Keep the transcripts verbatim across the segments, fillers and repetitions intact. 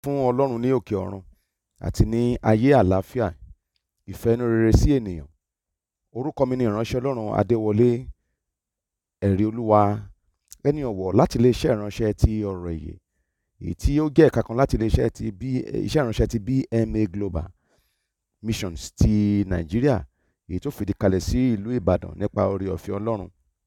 fún Ọlọ́run ní òkè ọ̀run àti ní ayé àlàáfíà ìfẹ́ inú rere sí ènìyàn. Orúkọ mi ni ìránṣẹ́ Ọlọ́run Adéwọlé ẹ̀rí olúwa ẹni ọ̀wọ̀ láti iléeṣẹ́ ìránṣẹ́ ti ọ̀rọ̀ ìyè, èyí tí ó jẹ́ ẹ̀ka kan láti iléeṣẹ́ ti bí iṣẹ́ ìránṣẹ́ ti B M A Global Missions ti Nàìjíríà, èyí tó fìdí kalẹ̀ sí ìlú Ìbàdàn nípa oore ọ̀fẹ́ Ọlọ́run.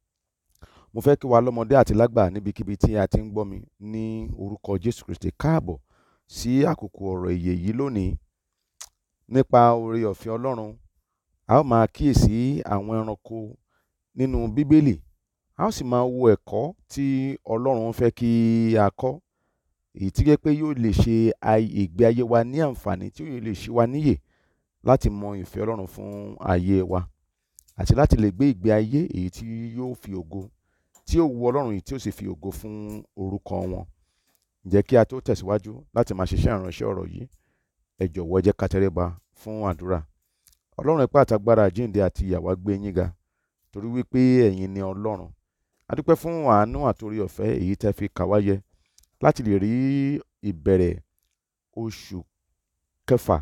Mo fẹ́ kí wa lọ́mọdé àti lágbà níbikíbi tí a ti ń gbọ́ mi ní orúkọ Jésù Kristi káàbọ̀ sí àkókò ọ̀rọ̀ ìyè yìí lónìí. Nípa oore ọ̀fẹ́ Ọlọ́run, a ó máa kíyèsí àwọn ẹranko nínú Bíbélì, a ó sì máa wo ẹ̀kọ́ tí Ọlọ́run fẹ́ kí a kọ́, èyí tí jẹ́ pé yóò lè ṣe ìgbé ayé wa ní àǹfààní, tí yóò lè ṣí wa níyè láti mọ ìfẹ́ Ọlọ́run fún ayé wa àti láti lè gbé ìgbé ayé èyí tí yóò fi ògo tí yóò wu Ọlọ́run yìí tí ó sì fi ògo fún orúkọ wọn. Ǹjẹ́ kí a tó tẹ̀síwájú láti máa ṣiṣẹ́ ìránṣẹ́ ọ̀rọ̀ yìí, ẹ jọ̀wọ́ ẹ jẹ́ ká tẹríba fún àdúrà. Ọlọ́run ipá àtagbára àjíǹde àti ìyè gbé yín ga, torí wípé ẹ̀yin ni Ọlọ́run. A dúpẹ́ fún àánú àtorí ọ̀fẹ́ èyí tẹ́ fi kà wá yẹ láti lè rí ìbẹ̀rẹ̀ oṣù kẹfà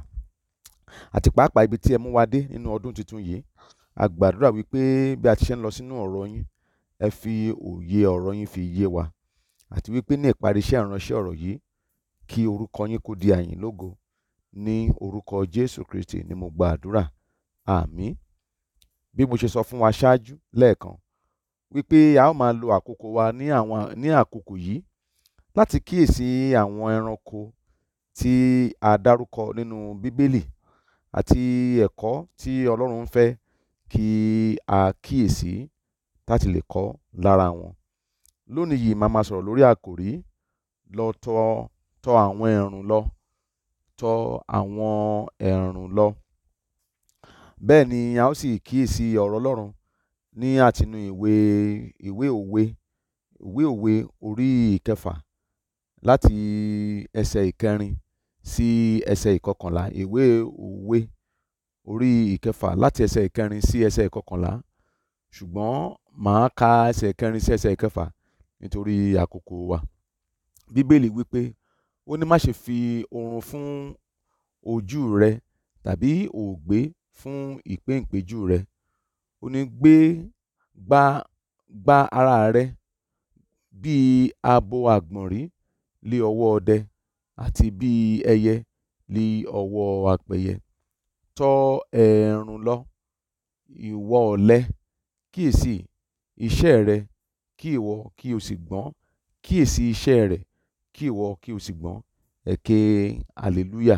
àti pàápàá ibi tí ẹ mú wa dé nínú ọdún tuntun yìí. A gbàdúrà wípé bí a ti ṣe ń lọ sínú ọ̀rọ̀ yín, ẹ fi òye ọ̀rọ̀ yín fi yé wa, àti wípé ní ìparí iṣẹ́ ìránṣẹ́ ọ̀rọ̀ yìí, kí orúkọ yín kó di àyìn lógo. Ní orúkọ Jésù Kristi ni mo gba àdúrà, àmín. Bí mo ṣe sọ fún wa ṣáájú lẹ́ẹ̀kan wípé a ó máa lo àkókò wa ní àwọn ní àkókò yìí láti kíyèsí àwọn ẹranko tí a dárúkọ nínú Bíbélì àti ẹ̀kọ́ tí Ọlọ́run fẹ́ kí a kíyèsí láti lè kọ́ lára wọn. Lónìí yìí màá máa sọ̀rọ̀ lórí àkòrí lọ tọ̀ tọ̀ àwọn ẹ̀rùn lọ tọ̀ àwọn ẹ̀rùn lọ. Bẹ́ẹ̀ ni a ó sì kíyèsí ọ̀rọ̀ Ọlọ́run ní àtinú ìwé ìwé òwe ìwé òwe orí ìkẹfà láti ẹsẹ̀ ìkẹrin sí ẹsẹ̀ ìkọkànlá. Ìwé òwe orí ìkẹfà láti ẹsẹ̀ ìkẹrin sí ẹsẹ̀ ìkọkànlá, ṣùgbọ́n màá ka ẹsẹ̀ ìkẹrin sí ẹsẹ̀ ìkẹfà nítorí àkókò wa. Bíbélì wípé ó ní má ṣe fi oorun fún ojú rẹ tàbí òògbé fún ìpéǹpéjú rẹ. Ó ní gbé gbá gbá ara rẹ bí abo àgbọ̀nrín lé ọwọ́ ọdẹ àti bí ẹyẹ lé ọwọ́ apẹyẹ. Tọ̀ ẹ̀rùn lọ, ìwọ ọ̀lẹ, kíyèsí iṣẹ́ rẹ kí ìwọ kí o sì gbọ́n, kíyèsí iṣẹ́ rẹ̀ kí ìwọ kí o sì gbọ́n. Ẹ ké hallelujah.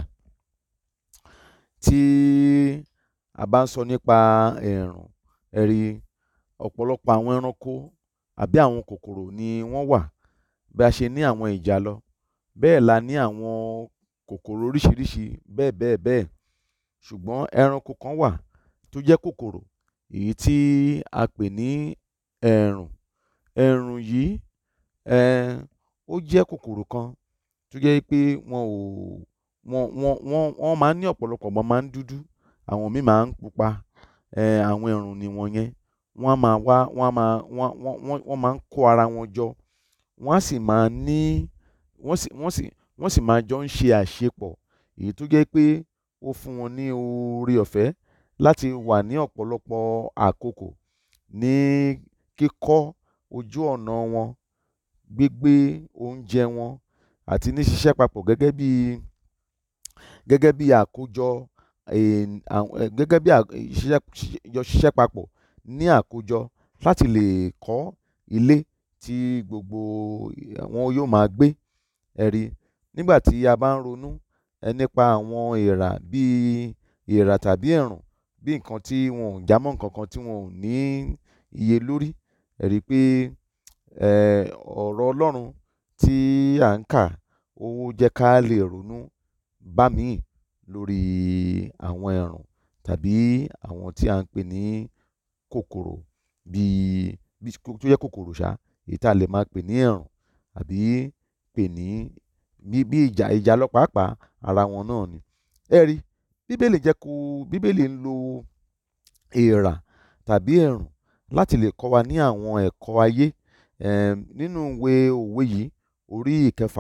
Tí a bá ń sọ nípa ẹ̀rùn, ẹ rí ọ̀pọ̀lọpọ̀ àwọn ẹranko àbí àwọn kòkòrò ni wọ́n wà. Bí a ṣe ní àwọn ìjàlọ, bẹ́ẹ̀ la ní àwọn kòkòrò oríṣiríṣi bẹ́ẹ̀ bẹ́ẹ̀ bẹ́ẹ̀. Ṣùgbọ́n ẹranko kan wà tó jẹ́ kòkòrò, èyí tí a pè ní ẹ̀rùn. Ẹ̀rùn yìí eh, ó jẹ́ kòkòrò kan tó jẹ́ pé wọn ò wọ́n wọ́n wọ́n wọ́n máa ń ní ọ̀pọ̀lọpọ̀, wọ́n máa ń dúdú, àwọn míì máa ń pupa. Eh, àwọn ẹ̀rùn ni wọ́n yẹn. Wọ́n á máa wá wọ́n á máa wọ́n wọ́n wọ́n máa ń kó ara wọn jọ. Wọ́n á sì máa ní wọ́n sì wọ́n sì wọ́n sì máa jọ ń ṣe àṣepọ̀, èyí tó jẹ́ pé ó fún wọn ní oore ọ̀fẹ́ láti wà ní ọ̀pọ̀lọpọ̀ àkókò ní kíkọ́ ojú ọ̀nà wọn, gbígbé oúnjẹ wọn àti ní ṣiṣẹ́ papọ̀ gẹ́gẹ́ bí gẹ́gẹ́ bí àkójọ gẹ́gẹ́ bí jọ ṣiṣẹ́ papọ̀ ní àkójọ láti lè kọ́ ilé tí gbogbo wọn yóò máa gbé. Ẹ rí, nígbà tí a bá ń ronú ẹ nípa àwọn èèrà bíi èèrà tàbí ẹ̀rùn bí nǹkan tí wọn ò jámọ́ nǹkan kan, tí wọn ò ní iye lórí. Ẹ rí pé ọ̀rọ̀ Ọlọ́run tí à ń kà ó jẹ́ ká lè ronú bá míì lórí àwọn ẹ̀rùn tàbí àwọn tí à ń pè ní kòkòrò bíi tó jẹ́ kòkòrò ṣá, èyí tí a lè máa pè ní ẹ̀rùn àbí pè ní bí ìjà ìjàlọ pàápàá ara wọn náà ni. Ẹ rí, Bíbélì jẹ́ kó Bíbélì ń lo èèrà tàbí ẹ̀rùn láti lè kọ́ wa ní àwọn ẹ̀kọ́ ayé. Um, nínú ìwé òwe yìí orí ìkẹfà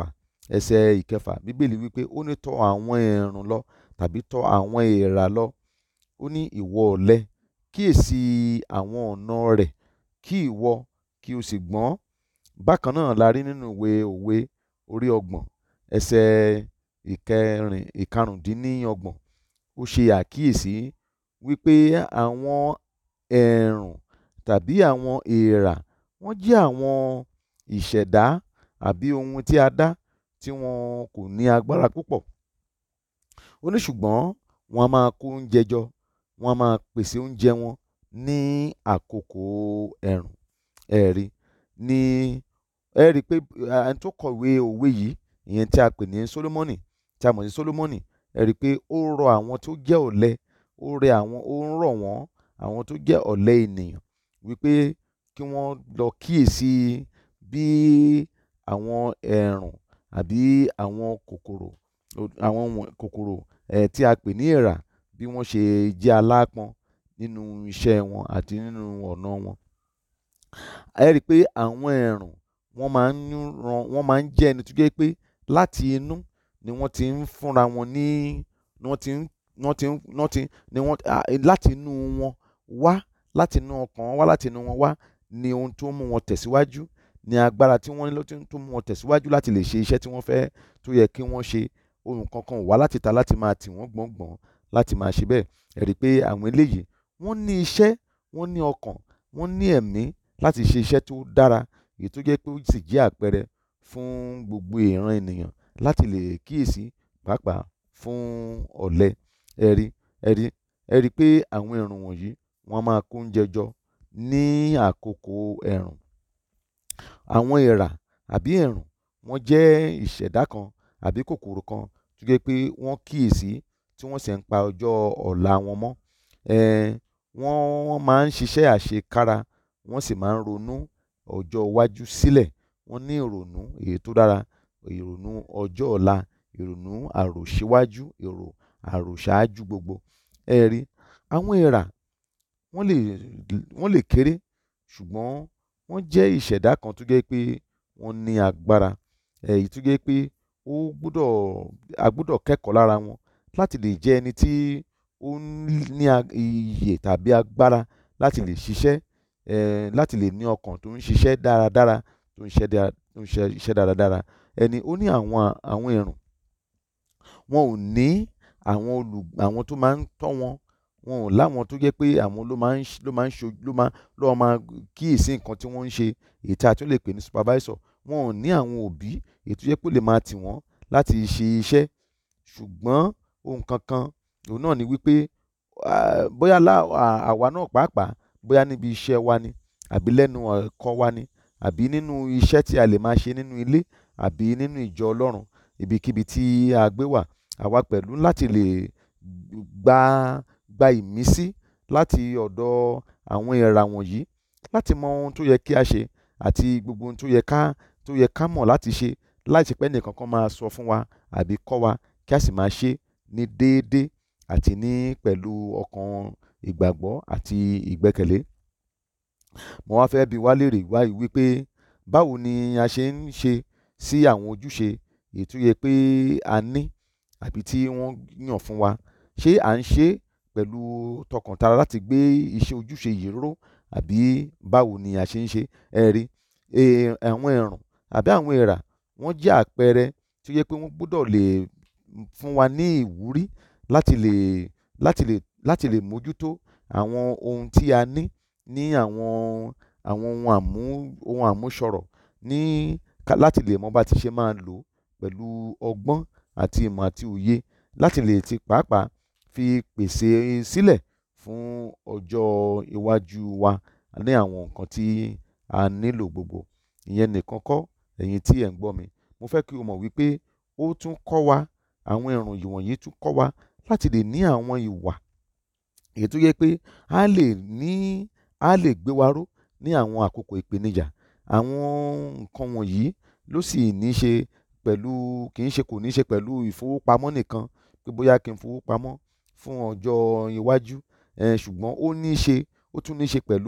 ẹsẹ̀ ìkẹfà bíbélì wípé ó ní tọ̀ àwọn ẹ̀rùn lọ tàbí tọ̀ àwọn èèrà lọ, ó ní ìwọ ọ̀lẹ kíyèsí àwọn ọ̀nà rẹ̀ kí ìwọ kí o sì gbọ́n. Bákan náà la rí nínú ìwé òwe orí ọgbọ̀n ẹsẹ̀ ìkẹrin ìkarùndínlọ́gbọ̀n, ó ṣe àkíyèsí wípé àwọn ẹ̀rùn tàbí àwọn èèrà wọ́n jẹ́ àwọn ìṣẹ̀dá àbí ohun tí a dá tí wọn kò ní agbára púpọ̀. Ó ní ṣùgbọ́n wọ́n á máa kó oúnjẹ jọ, wọ́n á máa pèsè oúnjẹ wọn ní àkókò ẹ̀rùn. ẹ̀rí ni ẹ rí i pé ẹni tó kọ̀wé òwe yìí, ìyẹn tí a pè ní Sólómọ́nì, tí a mọ̀ sí Sólómọ́nì, ẹ rí i pé ó rọ àwọn tó jẹ́ ọ̀lẹ, ó rẹ àwọn ó ń rọ̀ wọ́n àwọn tó jẹ́ ọ̀lẹ ènìyàn wípé kí wọ́n lọ kíyèsí bí àwọn ẹ̀rùn àbí àwọn kòkòrò àwọn kòkòrò ẹ̀ tí a pè ní èèrà bí wọ́n ṣe jẹ́ aláápọn nínú iṣẹ́ wọn àti nínú ọ̀nà wọn. Ẹ rí i pé àwọn ẹ̀rùn wọ́n máa ń ran wọ́n máa ń jẹ́ ẹni tó jẹ́ pé láti inú ni wọ́n ti ń fúnra wọn ní ni wọ́n ti ń wọ́n ti ń wọ́n ti ni wọ́n láti inú wọn wá láti inú ọkàn wọn wá láti inú wọn wá ni ohun tó mú wọn tẹ̀síwájú, ní agbára tí wọ́n ní ló tó mú wọn tẹ̀síwájú láti lè ṣe iṣẹ́ tí wọ́n fẹ́ tó yẹ kí wọ́n ṣe. Ohun kankan ò wá láti ta láti máa tì wọ́n gbọ̀ngbọ̀n láti máa ṣe bẹ́ẹ̀. Ẹ rí i pé àwọn eléyìí wọ́n ní iṣẹ́, wọ́n ní ọkàn, wọ́n ní ẹ̀mí láti ṣe iṣẹ́ tó dára, èyí tó jẹ́ pé ó sì jẹ́ àpẹẹrẹ fún gbogbo ìran ènìyàn láti lè kíyèsí, pàápàá fún ọ̀lẹ. Ẹ rí ẹ rí ẹ rí i pé àwọn ẹ̀rùn wọ̀nyí wọ́n á máa kó oúnjẹ jọ ní àkókò ẹ̀rùn. Àwọn èèrà àbí ẹ̀rùn wọ́n jẹ́ ìṣẹ̀dá kan àbí kòkòrò kan tó jẹ́ pé wọ́n kíyèsí tí wọ́n sì ń pa ọjọ́ ọ̀la wọn mọ́. um wọ́n máa ń ṣiṣẹ́ àṣekára, wọ́n sì máa ń ronú ọjọ́ iwájú sílẹ̀. Wọ́n ní ìrònú èyí tó dára, ìrònú ọjọ́ ọ̀la, ìrònú àròṣíwájú, èrò àròṣáájú gbogbo. Ẹ rí àwọn èèrà wọ́n lè wọ́n lè kéré ṣùgbọ́n wọ́n jẹ́ ìṣẹ̀dá kan tó jẹ́ pé wọ́n ní agbára, èyí tó jẹ́ pé ó gbọ́dọ̀ a gbọ́dọ̀ kẹ́kọ̀ọ́ lára wọn láti lè jẹ́ ẹni tí ó ní iyè tàbí agbára láti lè ṣiṣẹ́, um láti lè ní ọkàn tó ń ṣiṣẹ́ dáradára, tó ń ṣiṣẹ́ dáradára. Ẹni ó ní àwọn àwọn ẹ̀rùn wọn ò ní àwọn olù àwọn tó máa ń tọ́ wọn, wọn ò láwọn tó jẹ́ pé àwọn ló máa ń ló máa ń ṣo ló máa ló máa kíyèsí nǹkan tí wọ́n ń ṣe, èyí tí a tún lè pè ní supervisor. Wọn ò ní àwọn òbí èyí tó jẹ́ pé ó lè máa tì wọ́n láti ṣe iṣẹ́. Ṣùgbọ́n ohun kankan òun náà ni wípé bóyá àwa náà pàápàá, bóyá níbi iṣẹ́ wa ni àbí lẹ́nu ẹ̀kọ́ wa ni àbí nínú iṣẹ́ tí a lè máa ṣe nínú ilé àbí nínú ìjọ Ọlọ́run, ibikíbi tí a gbé wà, àwa pẹ̀lú láti lè gba gba ìmísí láti ọ̀dọ̀ àwọn èèrà wọ̀nyí láti mọ ohun tó yẹ kí a ṣe àti gbogbo ohun tó yẹ ká tó yẹ ká mọ̀ láti ṣe, láì ṣe pé ẹnìkan kan máa sọ fún wa àbí kọ́ wa, kí a sì máa ṣe ní déédéé àti ní pẹ̀lú ọkàn ìgbàgbọ́ àti ìgbẹ́kẹ̀lé. Mo wá fẹ́ bi wá léèrè báyìí wípé báwo ni a ṣe ń ṣe sí àwọn ojúṣe èyí tó yẹ pé a ní àbí tí wọ́n yàn fún wa? Ṣé à ń ṣe pẹ̀lú tọkàntara láti gbé iṣẹ́ ojúṣe yìí ró àbí báwo ni a ṣe ń ṣe? Ẹ rí àwọn ẹ̀rùn àbí àwọn èèrà wọ́n jẹ́ àpẹẹrẹ tó yẹ pé wọ́n gbọ́dọ̀ lè fún wa ní ìwúrí láti lè láti lè láti lè mójútó àwọn ohun tí a ní ní àwọn àwọn ohun àmú ohun àmúṣọrọ̀ ní láti lè mọ bá ti ṣe máa lò pẹ̀lú ọgbọ́n àti ìmọ̀ àti òye láti lè ti pàápàá fi pèsè sílẹ̀ fún ọjọ́ iwájú wa ní àwọn nǹkan tí a nílò gbogbo. Ìyẹn nìkan kọ́, ẹ̀yin tí ẹ̀ ń gbọ́ mi, mo fẹ́ kí o mọ̀ wípé ó tún kọ́ wa, àwọn ẹ̀rùn wọ̀nyí tún kọ́ wa láti lè ní àwọn ìwà èyí tó yẹ pé a lè ní a lè gbé wa ró ní àwọn àkókò ìpèníjà. Àwọn nǹkan wọ̀nyí ló sì ní ṣe pẹ̀lú kì í ṣe kò ní ṣe pẹ̀lú ìfowópamọ́ nìkan, pé bóyá kí n fowó pamọ́ fún ọjọ́ iwájú, um ṣùgbọ́n ó ní ṣe ó tún ní ṣe pẹ̀lú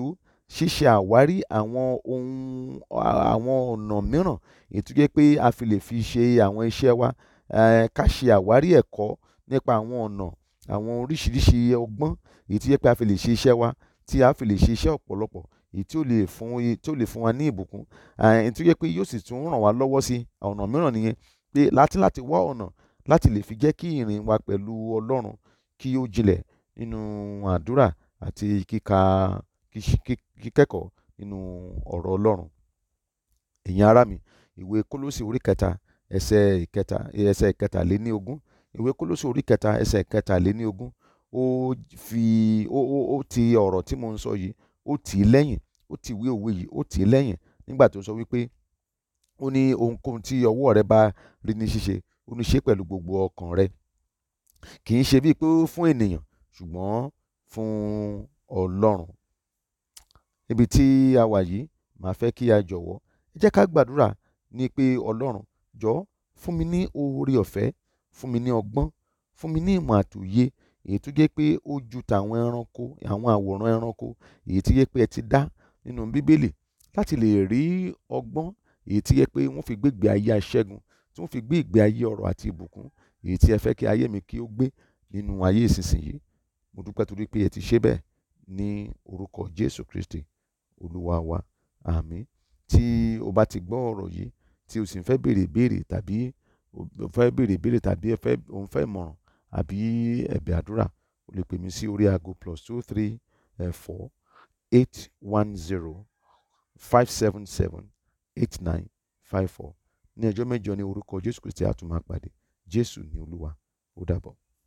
ṣíṣe àwárí àwọn ohun àwọn ọ̀nà mìíràn èyí tó jẹ́ pé a fi lè fi ṣe àwọn iṣẹ́ wa. Eh, ká ṣe àwárí ẹ̀kọ́ nípa àwọn ọ̀nà àwọn oríṣiríṣi ọgbọ́n èyí tó jẹ́ pé a fi lè ṣe iṣẹ́ wa, tí a fi lè ṣe iṣẹ́ ọ̀pọ̀lọpọ̀ èyí tí ó lè fún tí ó lè fún wa ní ìbùkún, èyí tó jẹ́ pé yóò sì tún ràn wá lọ́wọ́ sí ọ̀nà mìíràn nìyẹn, pé láti láti wá ọ̀nà láti lè fi jẹ́ kí ìrìn wa pẹ̀lú Ọlọ́run kí ó jinlẹ̀ nínú àdúrà àti kíka kíkẹ́kọ̀ọ́ nínú ọ̀rọ̀ Ọlọ́run. Ẹ̀yin ará mi, ìwé Kólósì orí kẹta ẹsẹ̀ ìkẹta ẹsẹ̀ ìkẹtàléní ogún ìwé Kólósì orí kẹta ẹsẹ̀ ìkẹtàléní ogún ó fi ó ó ó ti ọ̀rọ̀ tí mo ń sọ yìí ó tì í lẹ́yìn, ó ti ìwé òwe yìí ó tì í lẹ́yìn nígbà tó sọ wípé ó ní ohunkóhun tí ọwọ́ rẹ bá rí ní ṣíṣe ó ní ṣe pẹ̀lú gbogbo ọkàn rẹ, kì í ṣe bíi pé fún ènìyàn ṣùgbọ́n fún Ọlọ́run. Níbi tí a wà yìí, màá fẹ́ kí a jọ̀wọ́ ẹ jẹ́ ká gbàdúrà ní pé Ọlọ́run jọ̀ọ́ fún mi ní oore ọ̀fẹ́, fún mi ní ọgbọ́n, fún mi ní ìmọ̀ àtòye èyí tó jẹ́ pé ó ju tàwọn ẹranko àwọn àwòrán ẹranko èyí tí jẹ́ pé ẹ ti dá nínú Bíbélì, láti lè rí ọgbọ́n èyí tí jẹ́ pé wọ́n fi gbé ìgbé ayé aṣẹ́gun, tí wọ́n fi gbé ìgbé ayé ọrọ̀ àti ìbùkún èyí tí ẹ fẹ́ kí ayé mi kí ó gbé nínú ayé ìsinsìnyí. Mo dúpẹ́ torí pé ẹ ti ṣe bẹ́ẹ̀ ní orúkọ Jésù Kristi Olúwa wa. Àmín. Tí o bá ti gbọ́ ọ̀rọ̀ yìí tí o sì ń fẹ́ béèrè ìbéèrè tàbí o fẹ́ béèrè ìbéèrè tàbí o fẹ́ o fẹ́ ìmọ̀ràn àbí ẹ̀bẹ̀ àdúrà, o lè pè mí sí orí aago plus two three four eight one zero five seven seven eight nine five four. Ní ọjọ́ mẹ́jọ ní orúkọ Jésù Kristi a tún máa pàdé. Jésù ni Olúwa. Ó dàbọ̀.